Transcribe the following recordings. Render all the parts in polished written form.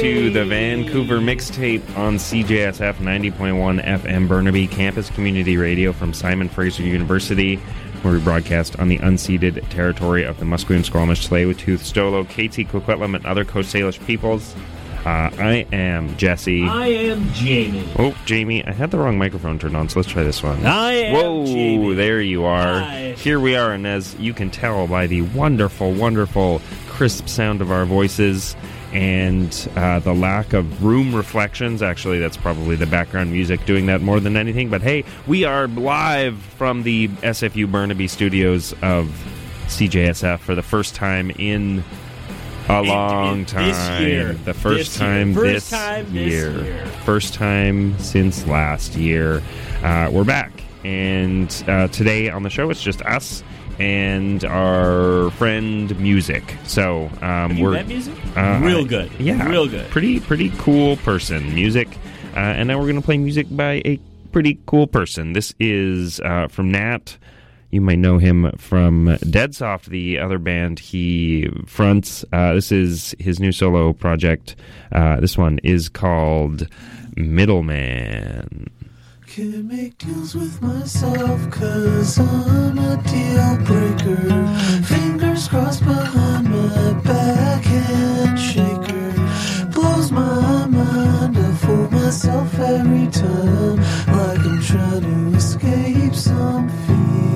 to the Vancouver Mixtape on CJSF 90.1 FM Burnaby Campus Community Radio from Simon Fraser University, where we broadcast on the unceded territory of the Musqueam, Squamish, Tsleil-Waututh, Stolo, Métis, Coquitlam, and other Coast Salish peoples. I am Jesse. I am Jamie. Oh, Jamie, I had the wrong microphone turned on, so let's try this one. I am Jamie. Whoa, there you are. Hi. Here we are, and as you can tell by the wonderful, wonderful, crisp sound of our voices and the lack of room reflections, actually, that's probably the background music doing that more than anything, but hey, we are live from the SFU Burnaby studios of CJSF for the first time in a long time. This year. The first time this year. First time since last year. We're back. And today on the show, it's just us and our friend Music. So Have you met Music? Real good. Yeah. Real good. Pretty cool person, Music. And now we're going to play music by a pretty cool person. This is from Nat. You might know him from Deadsoft, the other band he fronts. This is his new solo project. This one is called Middleman. Can't make deals with myself 'cause I'm a deal breaker. Fingers crossed behind my back, handshaker. Blows my mind, I fool myself every time, like I'm trying to escape some feeling.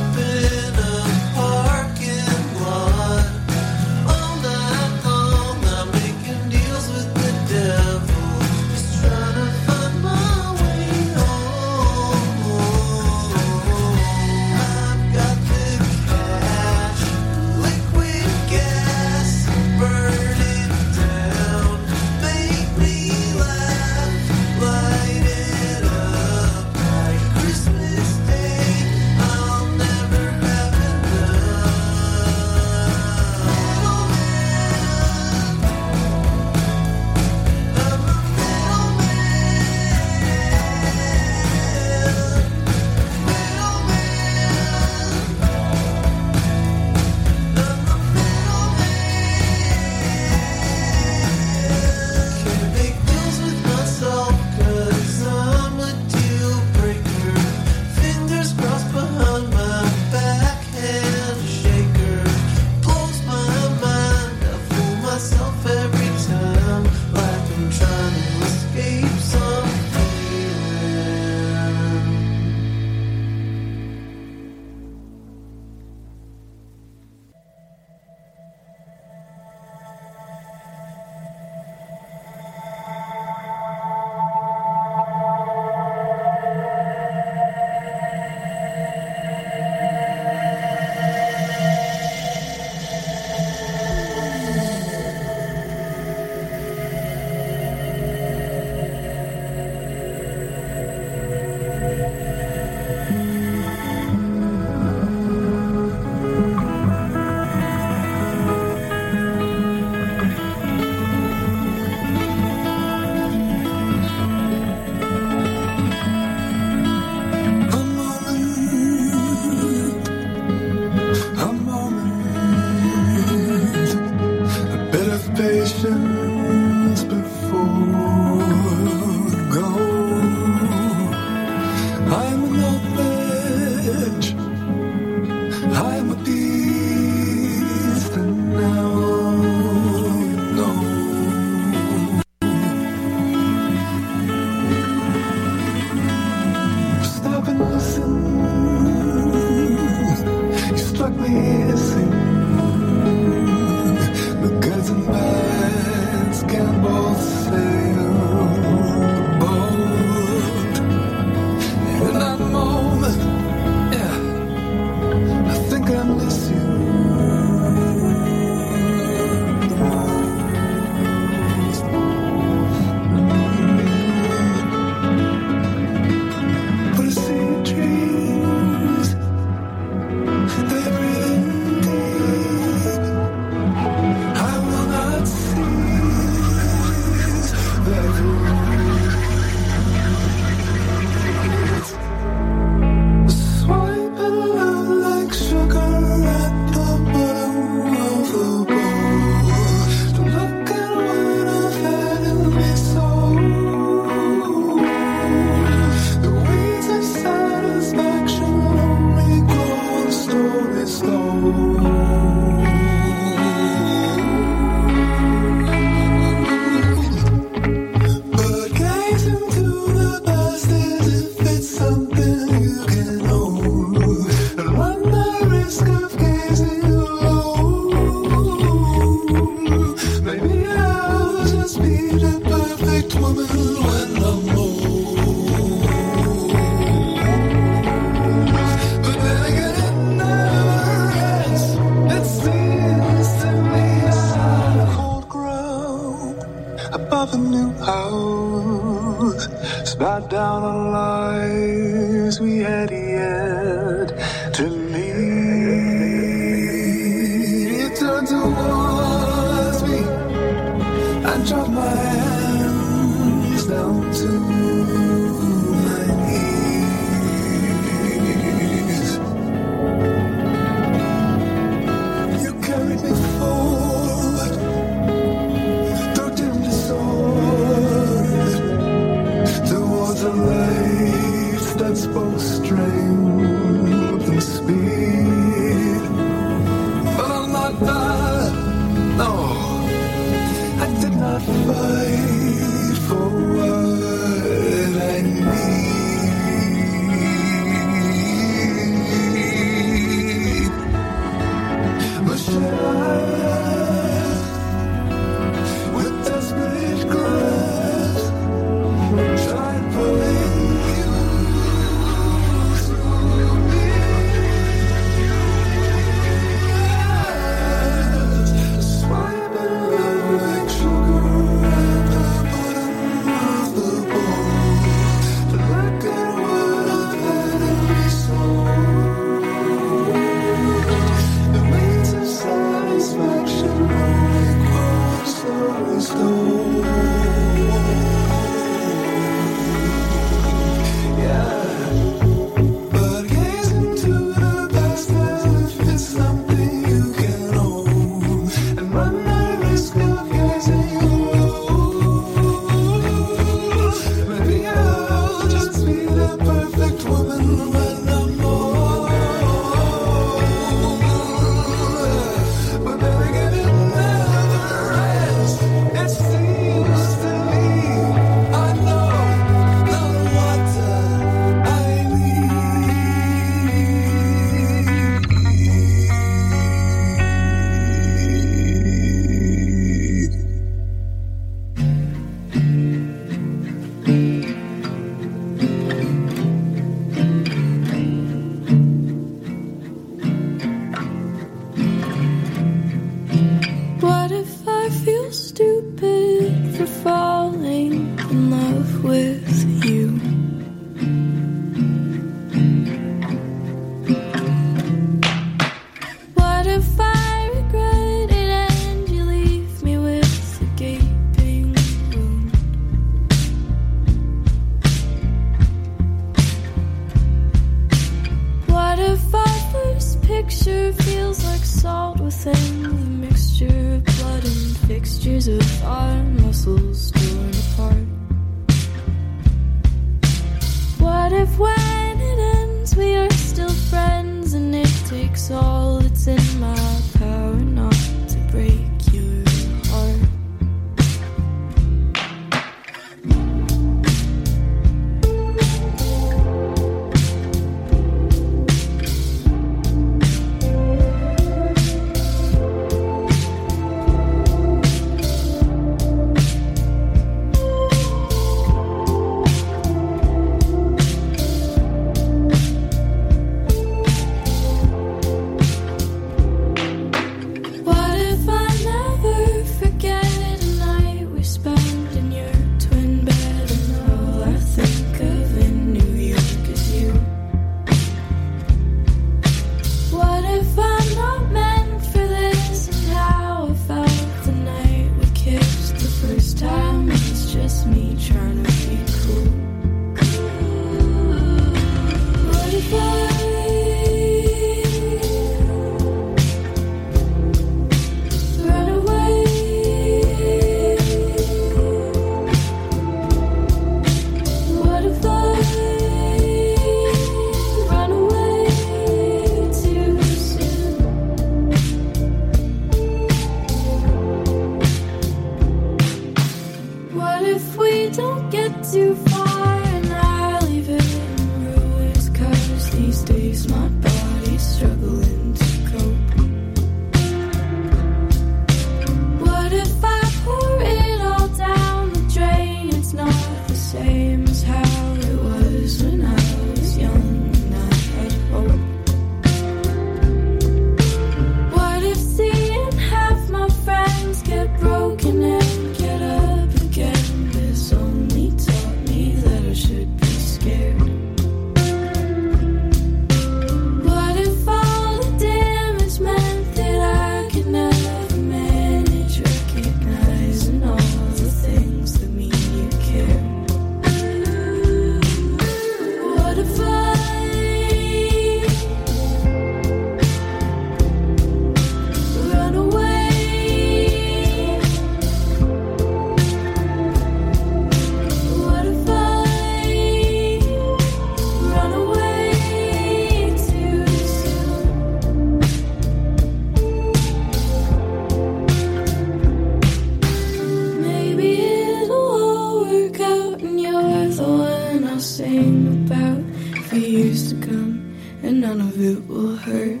none of it will hurt.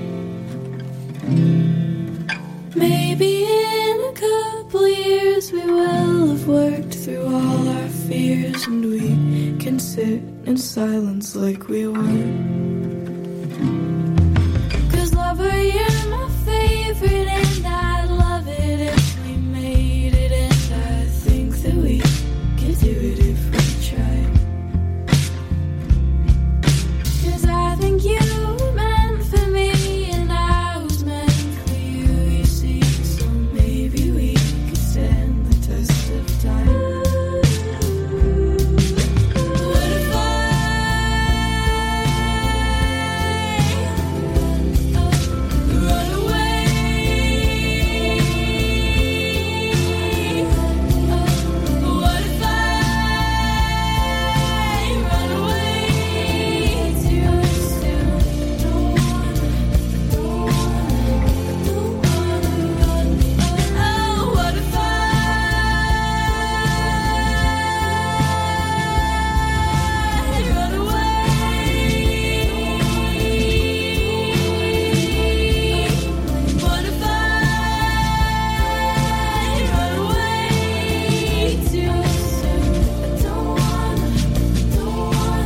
Maybe in a couple years we will have worked through all our fears, and we can sit in silence like we were. 'Cause lover, you're my favorite, and I'd love it if we made it, and I think that we could do it if we tried. 'Cause I think you were meant for me, and I was meant for you, you see. So maybe we could stand the test of time. What if I run away? What if I run away too soon? Don't wanna run. Oh, what if I run away? What if I run away too soon? I don't wanna run.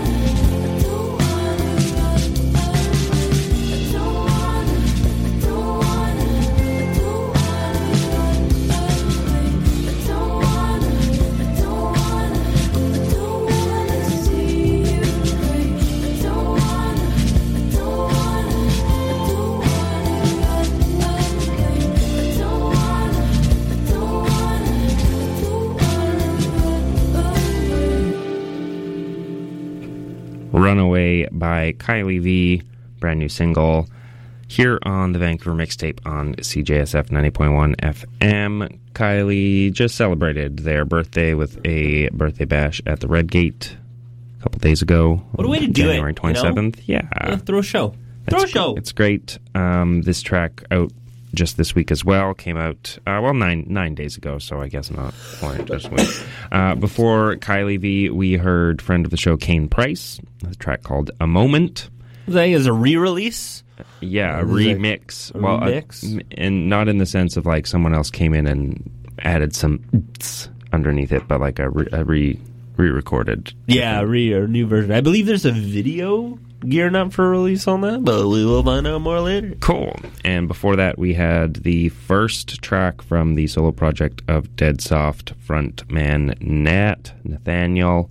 Runaway by Kylie V, brand new single here on the Vancouver Mixtape on CJSF 90.1 FM. Kylie just celebrated their birthday with a birthday bash at the Red Gate a couple days ago. What a way to do it, January 27th. Yeah, throw a show. It's great. This track out just this week as well. Came out, 9 days ago, so I guess not quite this week. Before Kylie V, we heard friend of the show, Kane Price, a track called A Moment. That is a re-release? Yeah, a remix. Remix? And not in the sense of like someone else came in and added some underneath it, but like a re-recorded. Yeah, a new version. I believe there's a video gearing up for release on that, but we will find out more later. Cool. And before that, we had the first track from the solo project of Dead Soft frontman Nathaniel.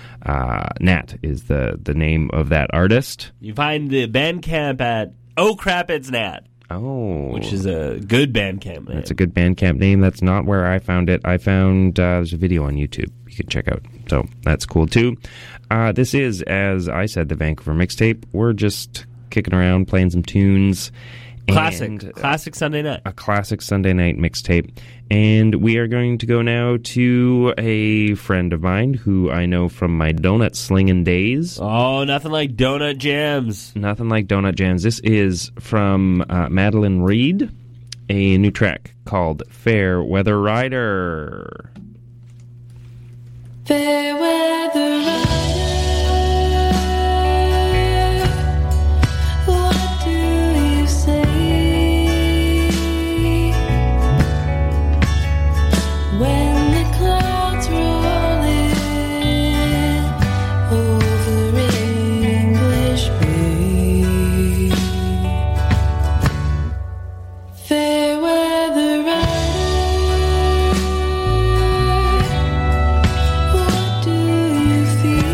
Nat is the name of that artist. You find the Bandcamp at Oh Crap It's Nat. Oh. Which is a good Bandcamp name. That's a good Bandcamp name. That's not where I found it. I found there's a video on YouTube you can check out. So that's cool too. This is, as I said, the Vancouver Mixtape. We're just kicking around, playing some tunes. Classic Sunday night. A classic Sunday night mixtape. And we are going to go now to a friend of mine who I know from my donut slinging days. Oh, nothing like Donut Jams. Nothing like Donut Jams. This is from Madeline Reed, a new track called Fair Weather Rider. Fair weather rider, what do you say when the clouds roll in over English Bay? Fair weather rider, what do you feel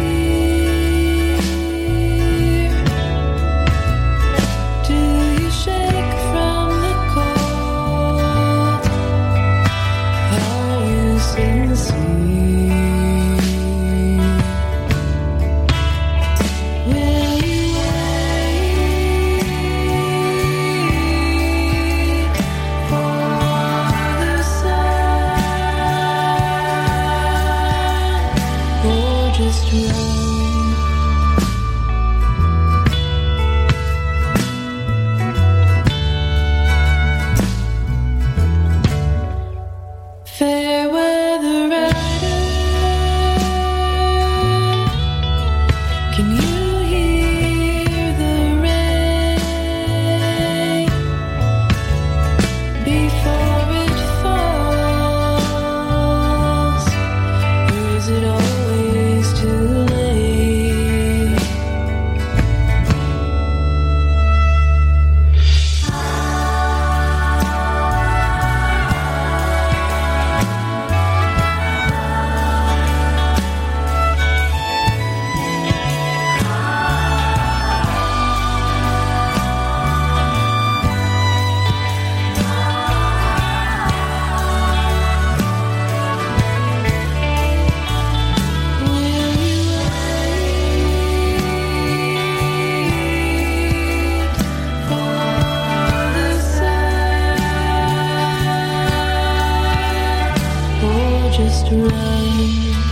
run.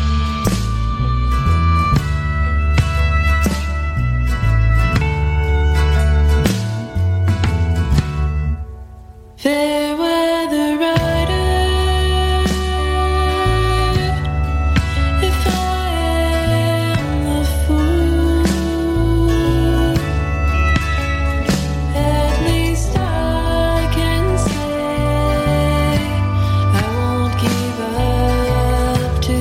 Fair weather rider, if I am the fool, at least I can say I won't give up to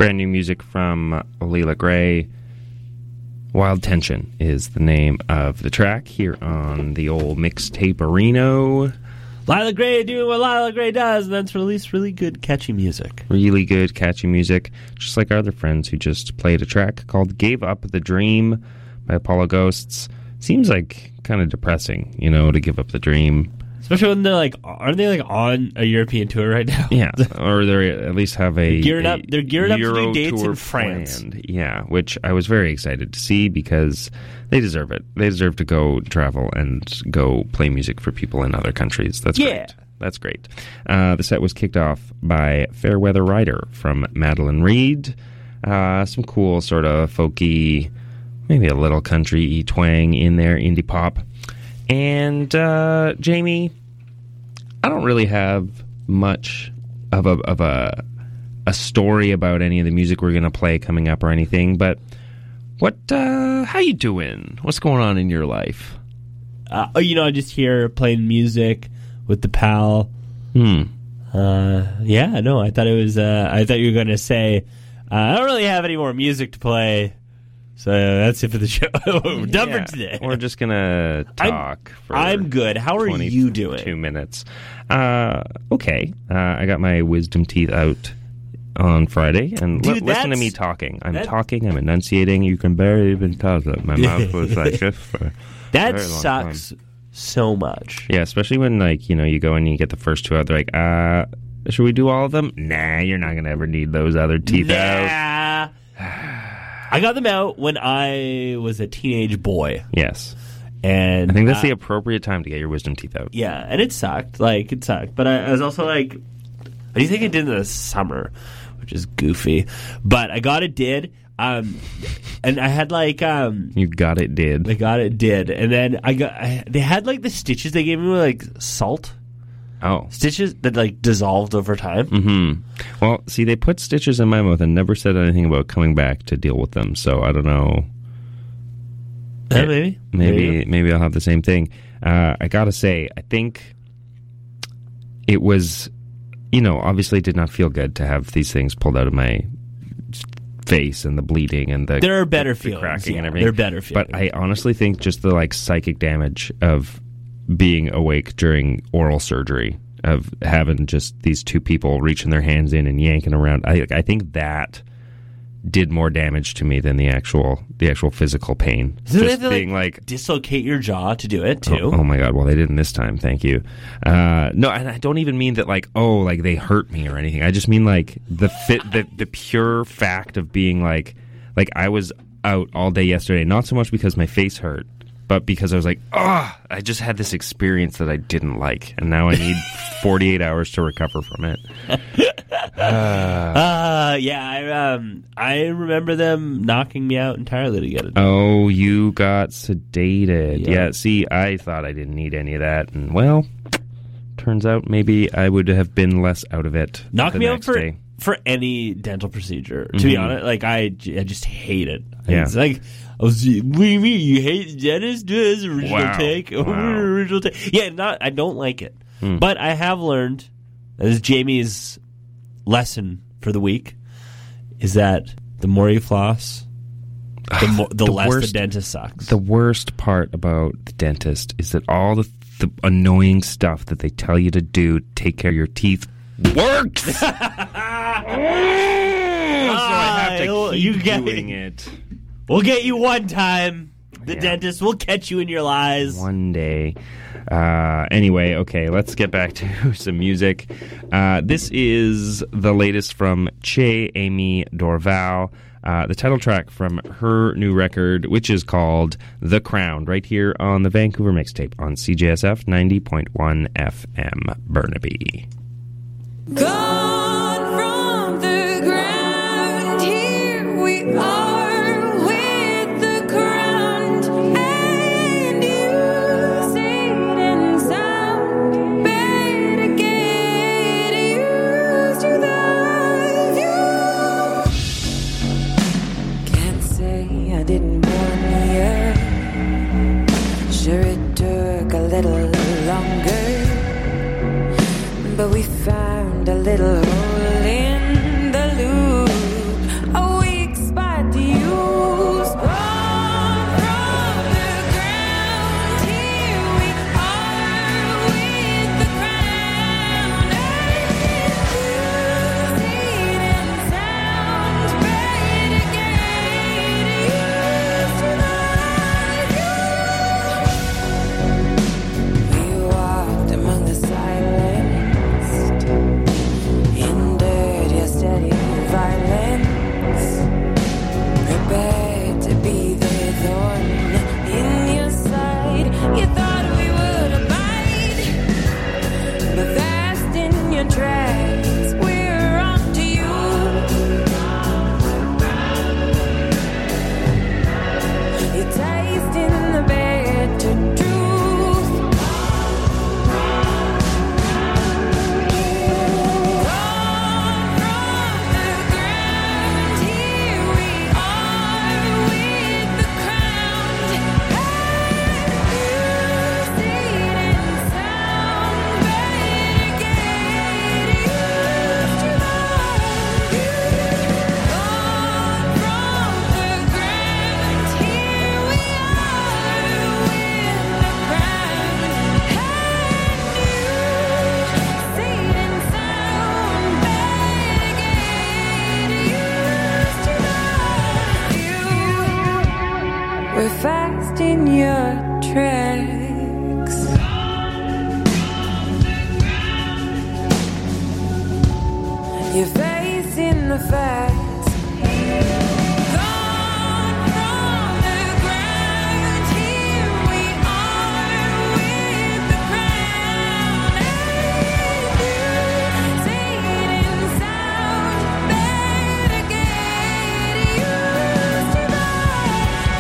brand new music from Leela Gray. Wild Tension is the name of the track here on the old Mixtape-arino. Lila Gray doing what Lila Gray does, and that's released really good, catchy music. Really good, catchy music, just like our other friends who just played a track called Gave Up the Dream by Apollo Ghosts. Seems like kind of depressing, to give up the dream. Especially when they're aren't they on a European tour right now? Yeah, or they at least have a They're gearing up to Euro do dates tour in France. planned. Yeah, which I was very excited to see because they deserve it. They deserve to go travel and go play music for people in other countries. That's great. That's great. The set was kicked off by Fairweather Rider from Madeline Reed. Some cool sort of folky, maybe a little country twang in there, indie pop. And Jamie, I don't really have much of a story about any of the music we're going to play coming up or anything. But how you doing? What's going on in your life? I just hear playing music with the pal. I thought it was. I thought you were going to say, I don't really have any more music to play. So that's it for the show. We're done for today. We're just going to talk for I'm good. How are you doing? 2 minutes. Okay. I got my wisdom teeth out on Friday. And Dude, listen to me talking. I'm talking. I'm enunciating. You can barely even tell that my mouth was like this for that a very long sucks time. So much. Yeah, especially when, you go and you get the first two out. They're like, should we do all of them? Nah, you're not going to ever need those other teeth out. I got them out when I was a teenage boy. Yes. And I think that's the appropriate time to get your wisdom teeth out. Yeah, and it sucked. But I was also I do think I did in the summer, which is goofy. But I got it did. And I had You got it did. I got it did. And then they had the stitches they gave me with salt. Oh. Stitches that dissolved over time. Mm-hmm. Well, see, they put stitches in my mouth and never said anything about coming back to deal with them. So I don't know. Maybe I'll have the same thing. I gotta say, I think it was, obviously it did not feel good to have these things pulled out of my face and the bleeding and the there are better the feelings, cracking and everything. There are better feelings. But I honestly think just the psychic damage of being awake during oral surgery, of having just these two people reaching their hands in and yanking around, I think that did more damage to me than the actual physical pain. So just they have to being dislocate your jaw to do it too. Oh my god! Well, they didn't this time. Thank you. No, and I don't even mean that they hurt me or anything. I just mean the pure fact of being I was out all day yesterday. Not so much because my face hurt, but because I was I just had this experience that I didn't like, and now I need 48 hours to recover from it. I remember them knocking me out entirely to get it. Oh, you got sedated. Yeah. Yeah, see, I thought I didn't need any of that, and well, turns out maybe I would have been less out of it. Knock the me out next day. for any dental procedure. To be honest, I just hate it. Yeah. It's what do you mean? You hate the dentist? Do his original Wow. take. Wow. Original take. Yeah, I don't like it. But I have learned, as Jamie's lesson for the week, is that the more you floss, the less the dentist sucks. The worst part about the dentist is that all the annoying stuff that they tell you to do to take care of your teeth works. So I have to keep doing it. We'll get you one time. The dentist will catch you in your lies. One day. Anyway, okay, let's get back to some music. This is the latest from Che Amy Dorval, the title track from her new record, which is called The Crown, right here on the Vancouver Mixtape on CJSF 90.1 FM, Burnaby. Gone from the ground, here we are. But we found a little hole in the loop. You thought we would abide, but fast in your tracks, we're on to you. You're tasting the bitter truth. Gone from the ground, here we are with the crown. Seed and sound, better get used to that. Gone from the ground, here we are with the crown. Seed and sound, better get used to that. We're fast in your tracks. You're facing the facts. Gone from the ground, here we are with the crown. Seed and sound, better get used to that.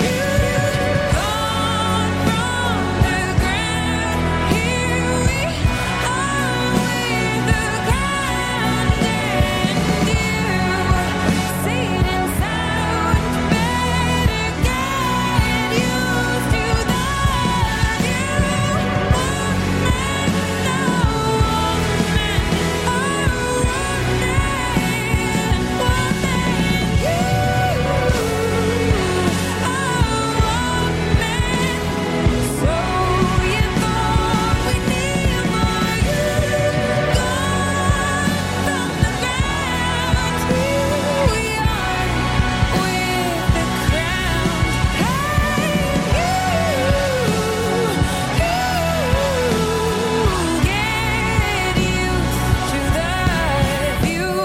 Gone from the ground, here we are with the crown. Seed and sound, better get used to that. So you thought we needed more. Gone from the ground, here we are with the crown. Get used to that view.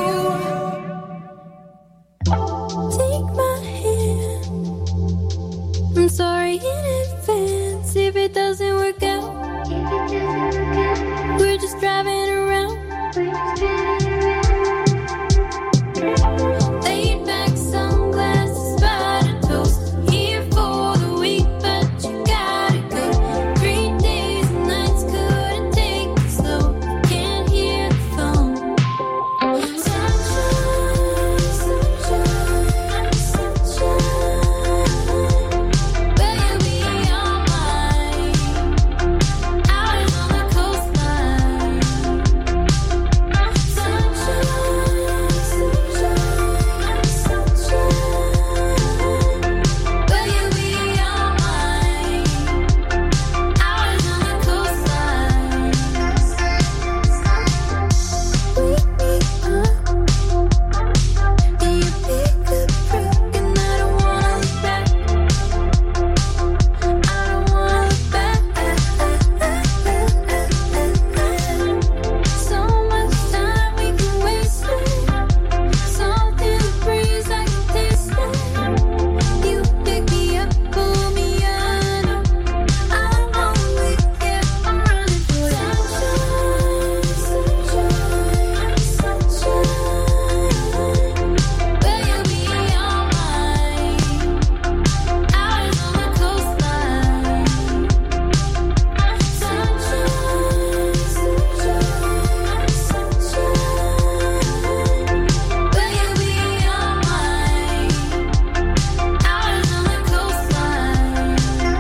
Take my hand. I'm sorry in advance if it doesn't work out. We're just driving around. Laid back sunglasses, spider toast. Here for the week, but you gotta go. 3 days and nights, couldn't take it slow. Can't hear the phone. Sunshine, sunshine, sunshine. Will you be all mine? Out on the coastline. Sunshine, sunshine, sunshine. Will you be all mine? Out on the coastline. Wake me up. Do you pick up truck and I don't wanna look back. I don't wanna look back. So much time we can waste it. Salt in the breeze, I can taste it. You pick me up, pull me under. I'm on with you, I'm running for you. Sunshine, sunshine, sunshine. Will you be all mine? Out on the coastline. Sunshine, sunshine, sunshine. Will you be all mine? Out on the coastline.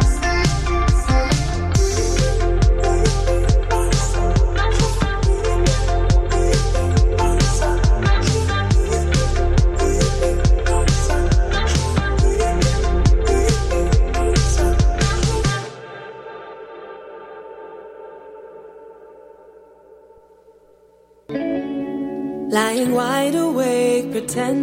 Lying wide awake,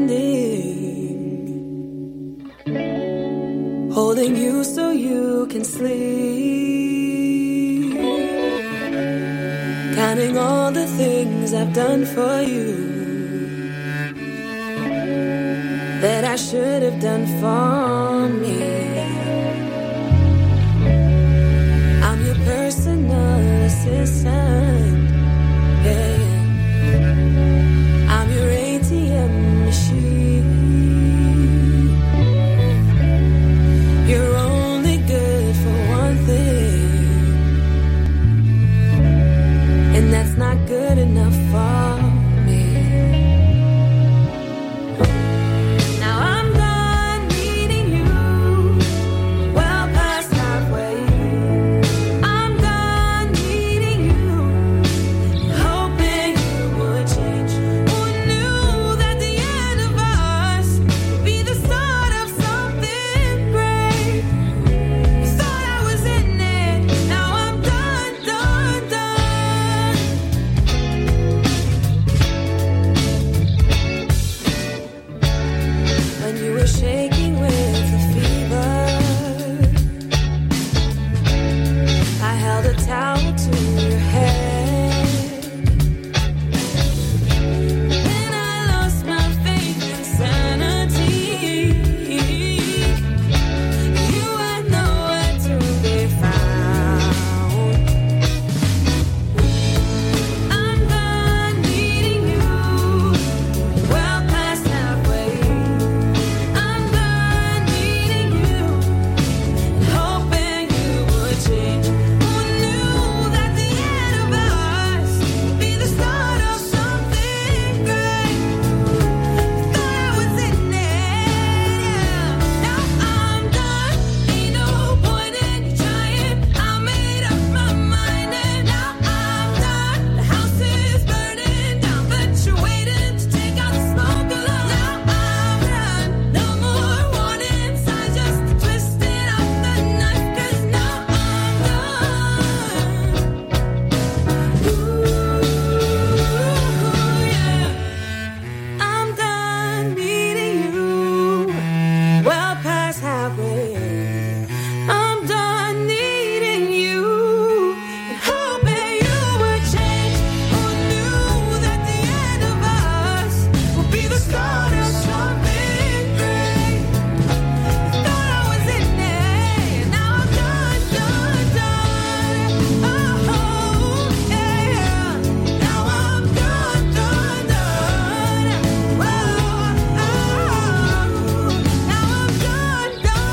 pretending, holding you so you can sleep, counting all the things I've done for you that I should have done for me. I'm a towel to your head. When I lost my faith in sanity, you had nowhere to be found. I'm done needing you, well past halfway. I'm done needing you, hoping you would change. Who knew that the end of us would be the start of something great? Thought I was in it, yeah. Now I'm done, ain't no point in trying. I made up my mind and now I'm done. The house is burning down, but you're waiting to take out the smoke alarm. Now I'm done, no more warning signs, just twisting up the knife, 'cause now I'm done. Ooh, yeah. I'm done needing you, well past halfway. I'm done needing you, and hoping you would change. Who knew that the end of us would be the start of something great? Thought I was in it, now I'm done, done, done. Oh, yeah. Now I'm done, done, done. Whoa, now I'm done,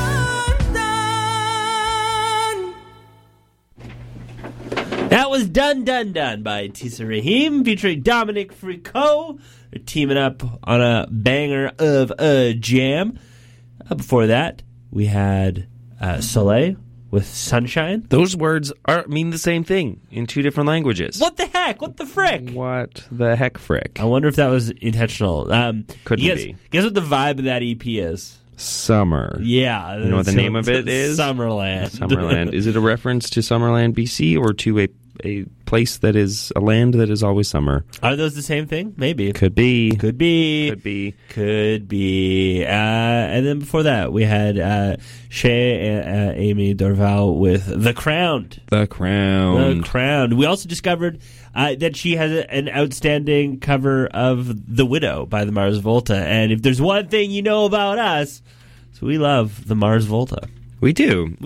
done, done. That was Done Done Done by Tisa Rahim featuring Dominic Fricot. They're teaming up on a banger of a jam. Before that, we had Soleil with Sunshine. Those words mean the same thing in two different languages. What the heck? What the frick? What the heck, frick? I wonder if that was intentional. Couldn't guess, be. Guess what the vibe of that EP is? Summer. Yeah. You know what the name of it is? Summerland. Summerland. Is it a reference to Summerland, BC, or to a place that is a land that is always summer? Are those the same thing? Maybe. Could be. Could be. Could be. Could be. And then before that, we had Shay and Amy Dorval with The Crowned. The Crown. The Crowned. We also discovered that she has an outstanding cover of The Widow by the Mars Volta. And if there's one thing you know about us, so we love the Mars Volta. We do.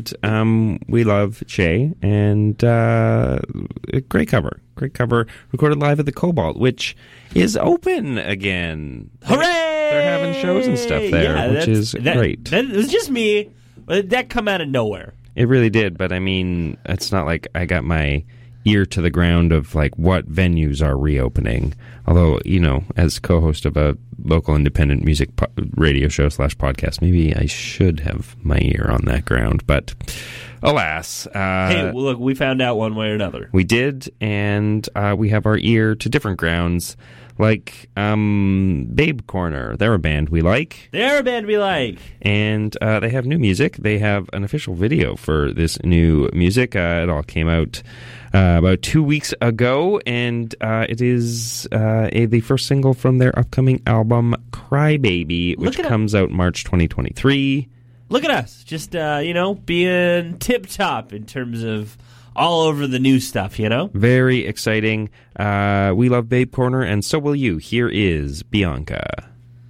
We love Shay, and a great cover. Great cover, recorded live at the Cobalt, which is open again. Hooray! They're having shows and stuff there, Yeah, which is great. It was just me. That come out of nowhere. It really did, but I mean, it's not like I got my ear to the ground of like what venues are reopening. Although, you know, as co-host of a local independent music radio show / podcast, maybe I should have my ear on that ground. But alas. Hey, well, look, we found out one way or another. We did, and we have our ear to different grounds. Like Babe Corner. They're a band we like. They're a band we like. And they have new music. They have an official video for this new music. It all came out about 2 weeks ago, and it is the first single from their upcoming album, Crybaby, which comes out March 2023. Look at us, just, being tip-top in terms of all over the new stuff, you know? Very exciting. We love Babe Corner, and so will you. Here is Bianca.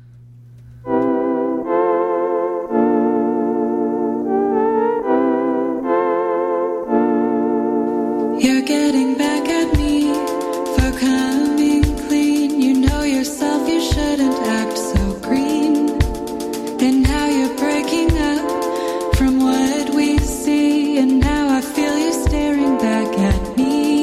You're getting back at me for coming clean. You know yourself, you shouldn't act so green. And now you're breaking up from what we see. And now I feel you staring back at me.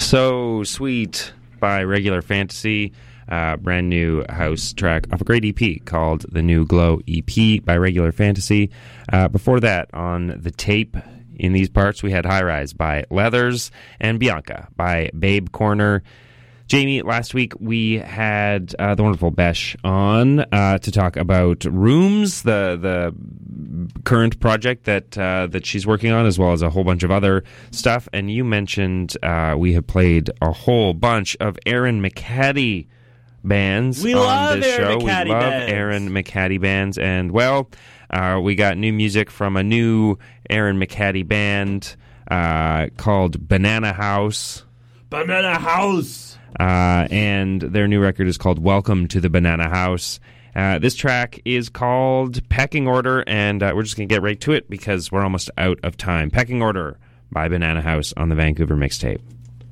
So Sweet by Regular Fantasy, brand new house track off a great EP called The New Glow EP by Regular Fantasy. Before that, on the tape in these parts, we had High Rise by Leathers and Bianca by Babe Corner. Jamie, last week we had the wonderful Besh on to talk about Rooms, the current project that she's working on, as well as a whole bunch of other stuff. And you mentioned we have played a whole bunch of Aaron McCaddy bands on this show. We love Aaron McCaddy bands. And, well, we got new music from a new Aaron McCaddy band called Banana House. Banana House! And their new record is called Welcome to the Banana House. This track is called Pecking Order, and we're just going to get right to it because we're almost out of time. Pecking Order by Banana House on the Vancouver Mixtape.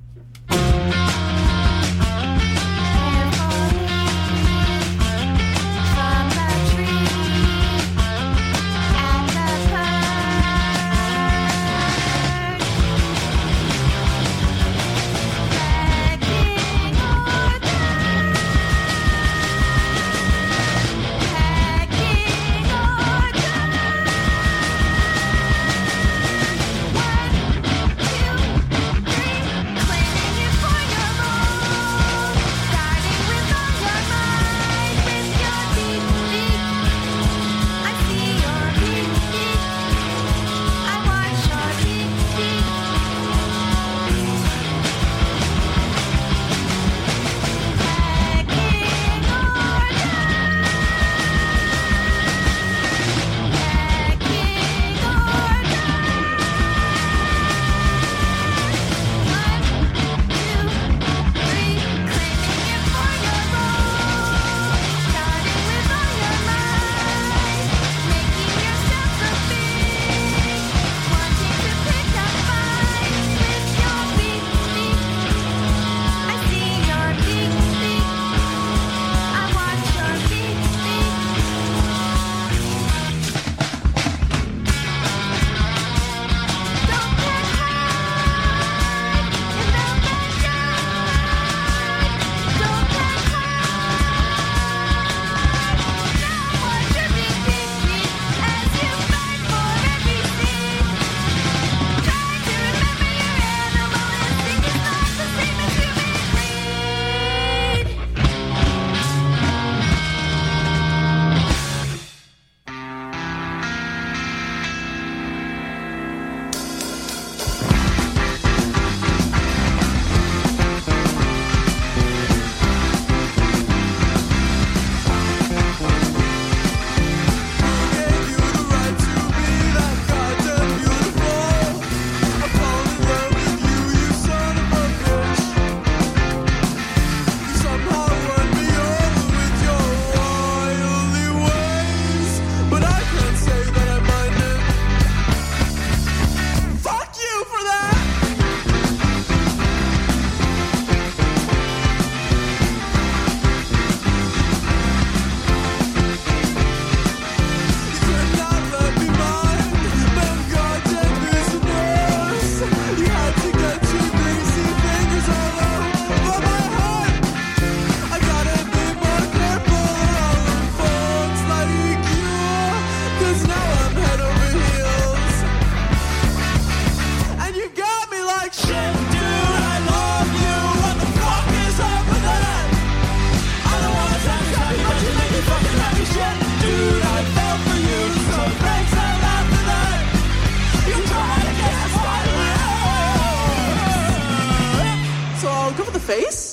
face?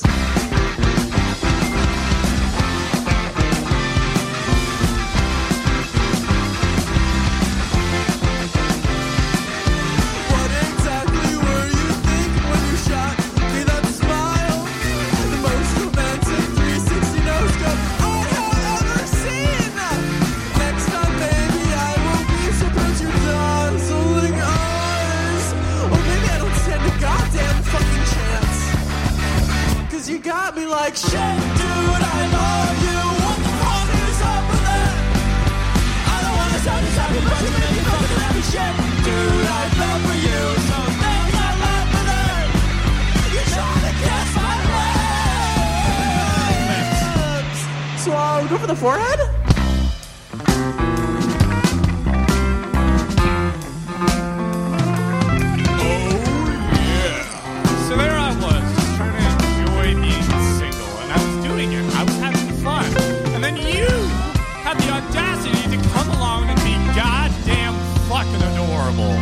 What exactly were you thinking when you shot me that smile? The most romantic 360 no-scope I have ever seen. Next time, baby, I will be so put your dazzling eyes. Or maybe I don't stand a goddamn fucking chance. 'Cause you got me like shit, dude, I love you. What the fuck is up with that? I don't wanna sound as happy, but you make me fucking happy. Shit, dude, I fell for you. So thanks, I laugh for that. You tried the forehead? So there I was, trying to enjoy being single, and I was doing it. I was having fun. And then you had the audacity to come along and be goddamn fucking adorable.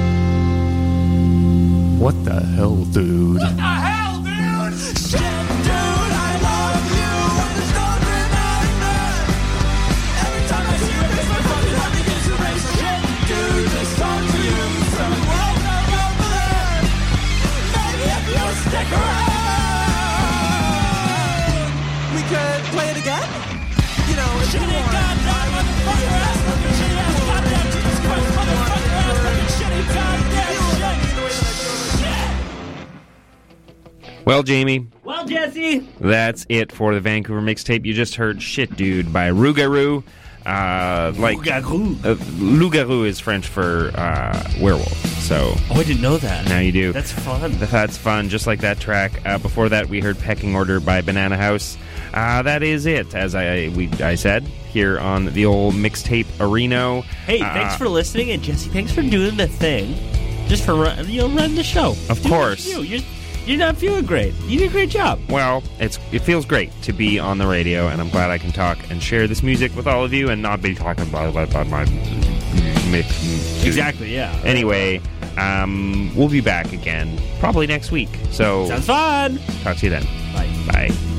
What the hell, dude? What the hell, dude? Shit, dude, I love you, and it's not remember. Every time I see your face, my fucking heart begins to race. Shit, dude, this song to you, so we're all gonna over there. Maybe if you stick around, We could play it again? You know, if you shitty want. goddamn motherfucker ass fucking shitty ass goddamn Jesus Christ motherfucker ass fucking shitty goddamn shit. Well, Jamie, Well, Jesse. that's it for the Vancouver mixtape. You just heard Shit Dude by Rougarou. Loup-garou is French for werewolf. So Oh, I didn't know that. now you do. That's fun. That's fun, just like that track. Before that, we heard Pecking Order by Banana House. That is it, as I said, here on the old mixtape arena. Hey, thanks for listening, and Jesse, thanks for doing the thing. Just for running the show. Of Do course. what you do. You're not feeling great. You did a great job. Well, it feels great to be on the radio, and I'm glad I can talk and share this music with all of you and not be talking about my mix. Exactly, yeah. Anyway, we'll be back again probably next week. So Sounds fun. talk to you then. Bye. Bye.